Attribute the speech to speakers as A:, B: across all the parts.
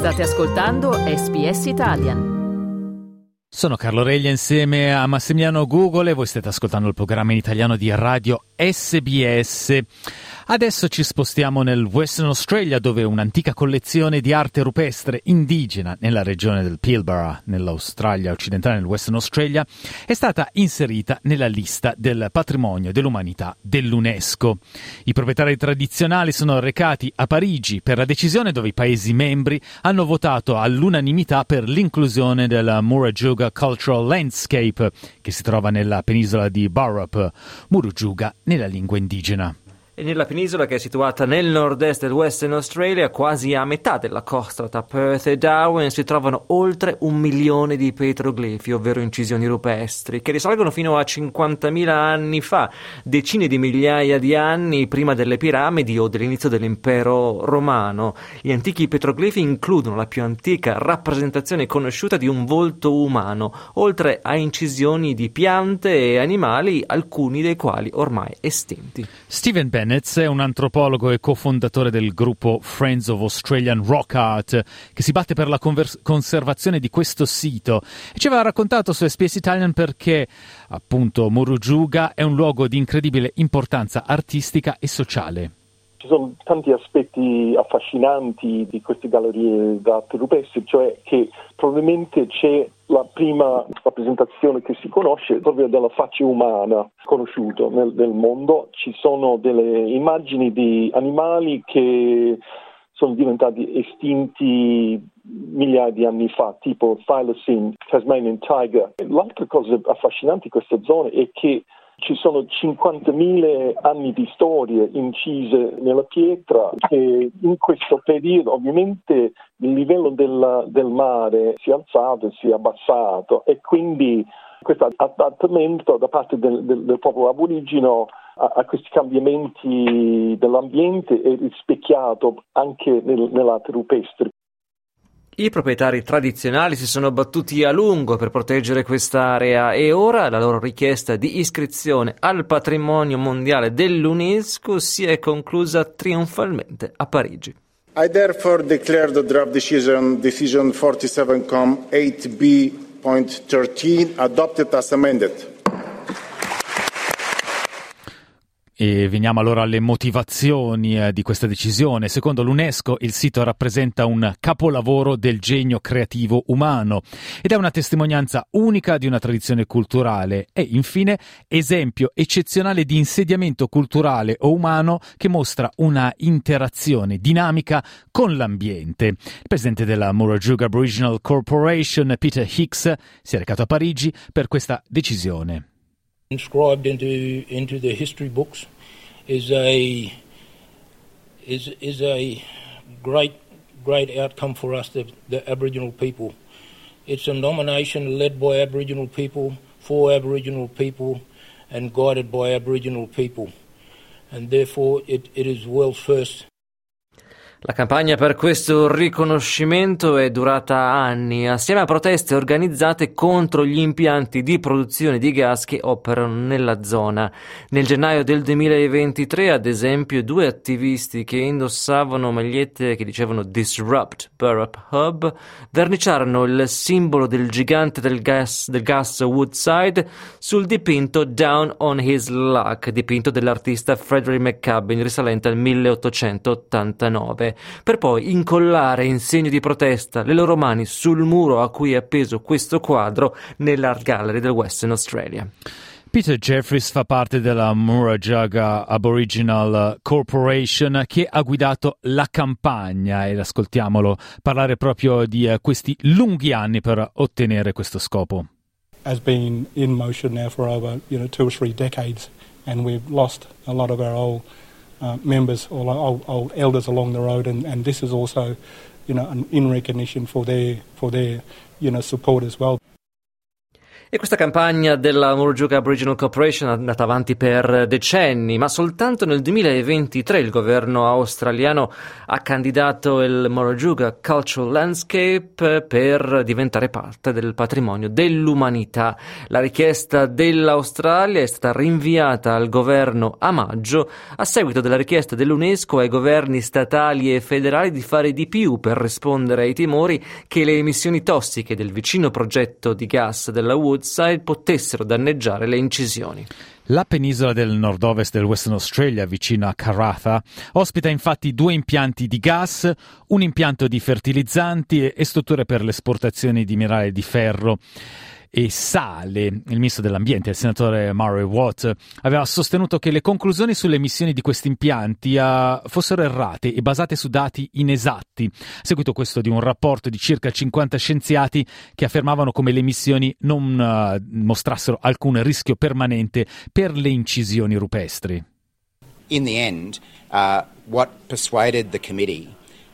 A: State ascoltando SBS Italian.
B: Sono Carlo Reglia insieme a Massimiliano Gugole e voi state ascoltando il programma in italiano di Radio SBS. Adesso ci spostiamo nel Western Australia, dove un'antica collezione di arte rupestre indigena nella regione del Pilbara, nell'Australia occidentale, nel Western Australia, è stata inserita nella lista del patrimonio dell'umanità dell'UNESCO. I proprietari tradizionali sono recati a Parigi per la decisione, dove i Paesi membri hanno votato all'unanimità per l'inclusione del Murujuga Cultural Landscape, che si trova nella penisola di Burrup, Murujuga nella lingua indigena.
C: E nella penisola, che è situata nel nord-est del Western Australia, quasi a metà della costa tra Perth e Darwin, si trovano oltre 1 milione di petroglifi, ovvero incisioni rupestri, che risalgono fino a 50.000 anni fa, decine di migliaia di anni prima delle piramidi o dell'inizio dell'impero romano. Gli antichi petroglifi includono la più antica rappresentazione conosciuta di un volto umano, oltre a incisioni di piante e animali, alcuni dei quali ormai estinti.
B: Stephen Bennett è un antropologo e cofondatore del gruppo Friends of Australian Rock Art, che si batte per la conservazione di questo sito, e ci aveva raccontato su SBS Italian perché appunto Murujuga è un luogo di incredibile importanza artistica e sociale.
D: Ci sono tanti aspetti affascinanti di queste gallerie d'arte rupestre, cioè che probabilmente c'è la prima rappresentazione che si conosce proprio della faccia umana conosciuta nel mondo. Ci sono delle immagini di animali che sono diventati estinti migliaia di anni fa, tipo Thylacine, Tasmanian Tiger. L'altra cosa affascinante di questa zona è che ci sono 50.000 anni di storie incise nella pietra, e in questo periodo ovviamente il livello del mare si è alzato e si è abbassato, e quindi questo adattamento da parte del popolo aborigeno a questi cambiamenti dell'ambiente è rispecchiato anche nell'arte rupestre.
C: I proprietari tradizionali si sono battuti a lungo per proteggere quest'area, e ora la loro richiesta di iscrizione al patrimonio mondiale dell'UNESCO si è conclusa trionfalmente a Parigi.
E: I therefore declare the draft decision 47,8b.13 adopted as amended.
B: E veniamo allora alle motivazioni di questa decisione. Secondo l'UNESCO il sito rappresenta un capolavoro del genio creativo umano ed è una testimonianza unica di una tradizione culturale e, infine, esempio eccezionale di insediamento culturale o umano che mostra una interazione dinamica con l'ambiente. Il presidente della Murujuga Aboriginal Corporation, Peter Hicks, si è recato a Parigi per questa decisione.
F: Inscribed into the history books is a great outcome for us, the Aboriginal people. It's a nomination led by Aboriginal people, for Aboriginal people, and guided by Aboriginal people, and therefore it is world's first.
C: La campagna per questo riconoscimento è durata anni, assieme a proteste organizzate contro gli impianti di produzione di gas che operano nella zona. Nel gennaio del 2023, ad esempio, 2 attivisti che indossavano magliette che dicevano Disrupt Burrup Hub verniciarono il simbolo del gigante del gas Woodside sul dipinto Down on His Luck, dipinto dell'artista Frederick McCubbin, risalente al 1889. Per poi incollare in segno di protesta le loro mani sul muro a cui è appeso questo quadro nell'Art Gallery del Western Australia.
B: Peter Jeffries fa parte della Murujuga Aboriginal Corporation che ha guidato la campagna, ed ascoltiamolo parlare proprio di questi lunghi anni per ottenere questo scopo.
G: Has been in motion now for over 2 or 3 decades, and we've lost a lot of our old members or old elders along the road, and this is also in recognition for their support as well.
C: E questa campagna della Murujuga Aboriginal Corporation è andata avanti per decenni, ma soltanto nel 2023 il governo australiano ha candidato il Murujuga Cultural Landscape per diventare parte del patrimonio dell'umanità. La richiesta dell'Australia è stata rinviata al governo a maggio a seguito della richiesta dell'UNESCO ai governi statali e federali di fare di più per rispondere ai timori che le emissioni tossiche del vicino progetto di gas della Woodside potessero danneggiare le incisioni.
B: La penisola del nord-ovest del Western Australia, vicino a Karratha, ospita infatti 2 impianti di gas, un impianto di fertilizzanti e strutture per l'esportazione di minerali di ferro e sale. Il ministro dell'ambiente, il senatore Murray Watt, aveva sostenuto che le conclusioni sulle emissioni di questi impianti fossero errate e basate su dati inesatti. Seguito questo di un rapporto di circa 50 scienziati che affermavano come le emissioni non mostrassero alcun rischio permanente per le incisioni rupestri.
H: In the end, what persuaded the committee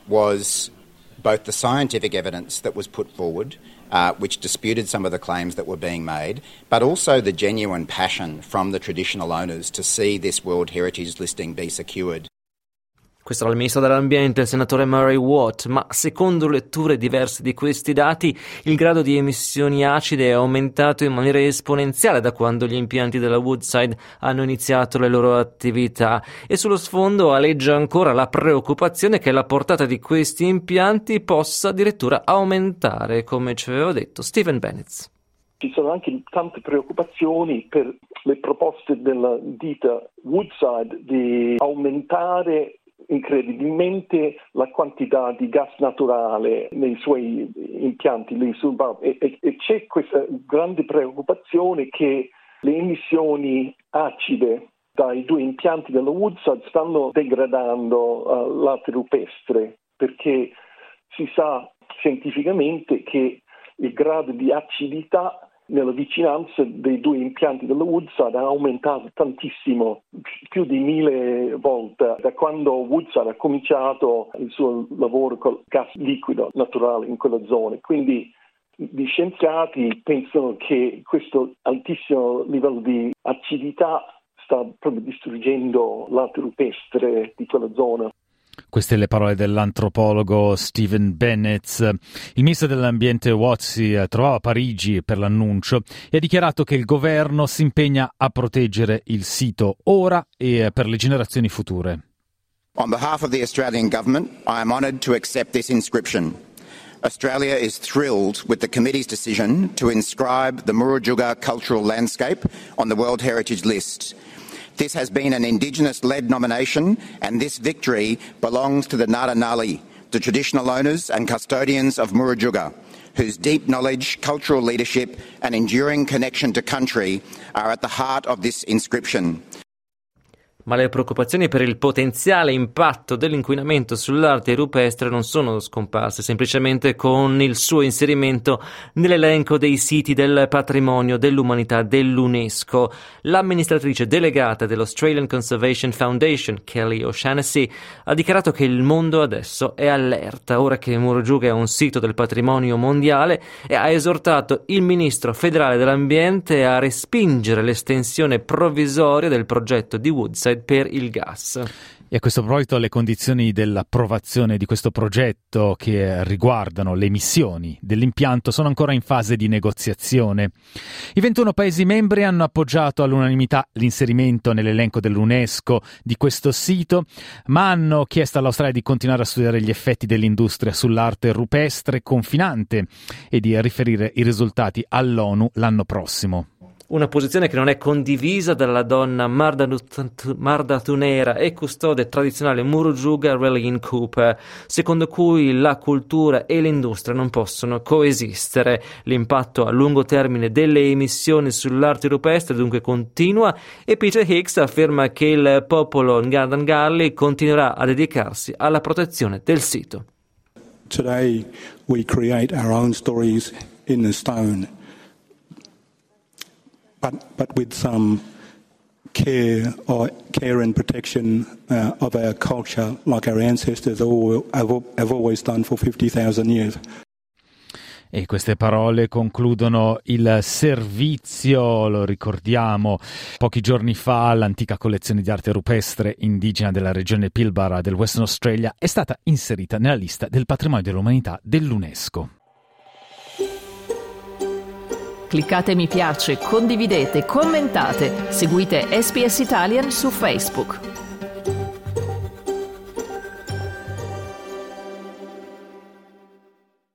H: was both the scientific evidence that was put forward, which disputed some of the claims that were being made, but also the genuine passion from the traditional owners to see this World Heritage listing be secured.
C: Questo era il ministro dell'ambiente, il senatore Murray Watt, ma secondo letture diverse di questi dati il grado di emissioni acide è aumentato in maniera esponenziale da quando gli impianti della Woodside hanno iniziato le loro attività e sullo sfondo aleggia ancora la preoccupazione che la portata di questi impianti possa addirittura aumentare, come ci aveva detto Stephen Bennett.
D: Ci sono anche tante preoccupazioni per le proposte della ditta Woodside di aumentare incredibilmente la quantità di gas naturale nei suoi impianti lì sul e c'è questa grande preoccupazione che le emissioni acide dai 2 impianti della Woodside stanno degradando l'arte rupestre, perché si sa scientificamente che il grado di acidità nella vicinanza dei 2 impianti della Woodside ha aumentato tantissimo, più di 1000 volte, da quando Woodside ha cominciato il suo lavoro col gas liquido naturale in quella zona. Quindi gli scienziati pensano che questo altissimo livello di acidità sta proprio distruggendo l'arte rupestre di quella zona.
B: Queste le parole dell'antropologo Stephen Bennett. Il ministro dell'ambiente Watt si trovava a Parigi per l'annuncio e ha dichiarato che il governo si impegna a proteggere il sito ora e per le generazioni future.
H: On behalf of the Australian government, I am honoured to accept this inscription. Australia is thrilled with the committee's decision to inscribe the Murujuga cultural landscape on the World Heritage List. This has been an Indigenous-led nomination, and this victory belongs to the Nada Nali, the traditional owners and custodians of Murujuga, whose deep knowledge, cultural leadership and enduring connection to country are at the heart of this inscription.
C: Ma le preoccupazioni per il potenziale impatto dell'inquinamento sull'arte rupestre non sono scomparse semplicemente con il suo inserimento nell'elenco dei siti del patrimonio dell'umanità dell'UNESCO. L'amministratrice delegata dell'Australian Conservation Foundation, Kelly O'Shaughnessy, ha dichiarato che il mondo adesso è allerta, ora che Murujuga è un sito del patrimonio mondiale, e ha esortato il ministro federale dell'ambiente a respingere l'estensione provvisoria del progetto di Woodside per il gas.
B: E a questo proposito le condizioni dell'approvazione di questo progetto che riguardano le emissioni dell'impianto sono ancora in fase di negoziazione. I 21 Paesi membri hanno appoggiato all'unanimità l'inserimento nell'elenco dell'UNESCO di questo sito, ma hanno chiesto all'Australia di continuare a studiare gli effetti dell'industria sull'arte rupestre confinante e di riferire i risultati all'ONU l'anno prossimo.
C: Una posizione che non è condivisa dalla donna mardatunera e custode tradizionale Murujuga, Raylene Cooper, secondo cui la cultura e l'industria non possono coesistere. L'impatto a lungo termine delle emissioni sull'arte rupestre dunque continua e Peter Hicks afferma che il popolo Ngardangali continuerà a dedicarsi alla protezione del sito.
G: Today we create our own stories in the stone. But with some care and protection of our culture, like our ancestors have always done for 50,000 years.
B: E queste parole concludono il servizio, lo ricordiamo, pochi giorni fa l'antica collezione di arte rupestre indigena della regione Pilbara del Western Australia è stata inserita nella lista del patrimonio dell'umanità dell'UNESCO.
A: Cliccate mi piace, condividete, commentate, seguite SBS Italian su Facebook.